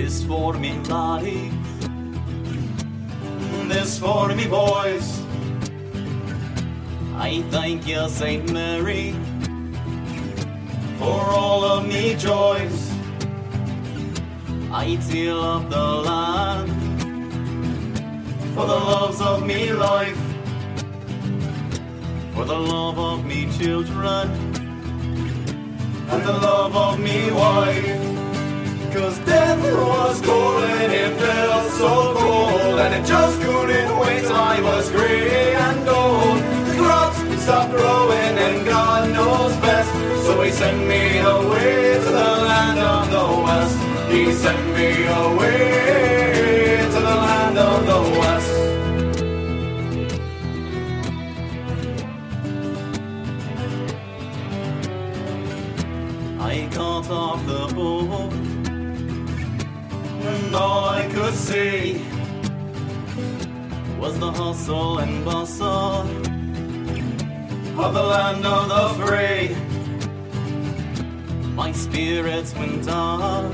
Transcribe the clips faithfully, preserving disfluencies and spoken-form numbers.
This for me laddie, this for me boys. I thank you, Saint Mary, for all of me joys. I till up the land for the loves of me life, for the love of me children and the love of me wife. Cause death was calling, it felt so cold, and it just couldn't wait till I was grey and old. The crops stopped growing and God knows best, so he sent me away to the land of the west. He sent me away to the land of the west. I got off the boat, and all I could see was the hustle and bustle of the land of the free. My spirits went up,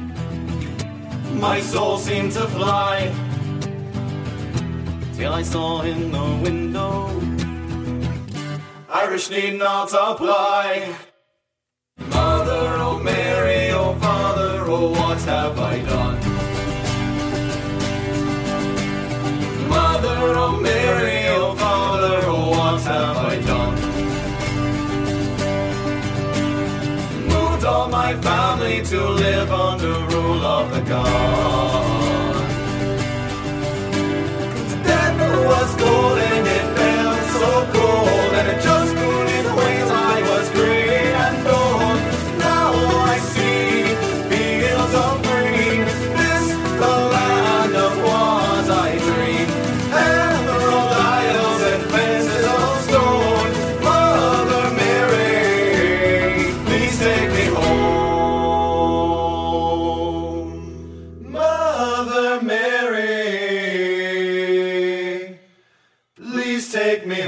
my soul seemed to fly, till I saw in the window Irish need not apply. Mother, oh Mary, oh Father, oh what have I done? Mother, oh Mary, oh Father, oh what have I done? Moved all my family to live under rule of the God. Cause death was cold and it felt so cold, and it just couldn't wait. I was grey and old. Now I see fields of green, this the land of what I dream, emerald isles and fences of stone. Mother Mary, please take me home. Mother Mary, please take me